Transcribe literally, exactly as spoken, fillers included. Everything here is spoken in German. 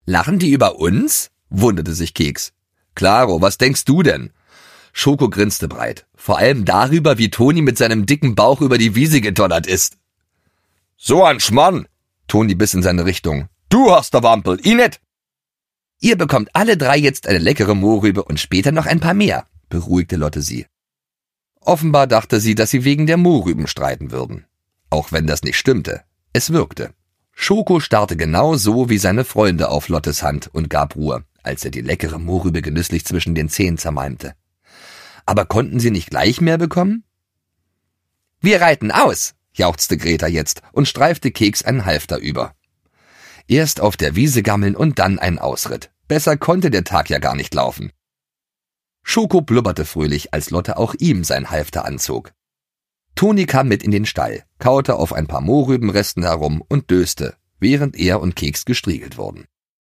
Lachen die über uns? Wunderte sich Keks. Klaro, was denkst du denn? Schoko grinste breit, vor allem darüber, wie Toni mit seinem dicken Bauch über die Wiese gedonnert ist. So ein Schmarrn! Toni biss in seine Richtung. Du hast der Wampel, i net! Ihr bekommt alle drei jetzt eine leckere Mohrrübe und später noch ein paar mehr, beruhigte Lotte sie. Offenbar dachte sie, dass sie wegen der Mohrrüben streiten würden. Auch wenn das nicht stimmte, es wirkte. Schoko starrte genau so wie seine Freunde auf Lottes Hand und gab Ruhe, als er die leckere Mohrrübe genüsslich zwischen den Zähnen zermalmte. Aber konnten sie nicht gleich mehr bekommen? Wir reiten aus, jauchzte Greta jetzt und streifte Keks einen Halfter über. Erst auf der Wiese gammeln und dann ein Ausritt. Besser konnte der Tag ja gar nicht laufen. Schoko blubberte fröhlich, als Lotte auch ihm sein Halfter anzog. Toni kam mit in den Stall, kaute auf ein paar Mohrrübenresten herum und döste, während er und Keks gestriegelt wurden.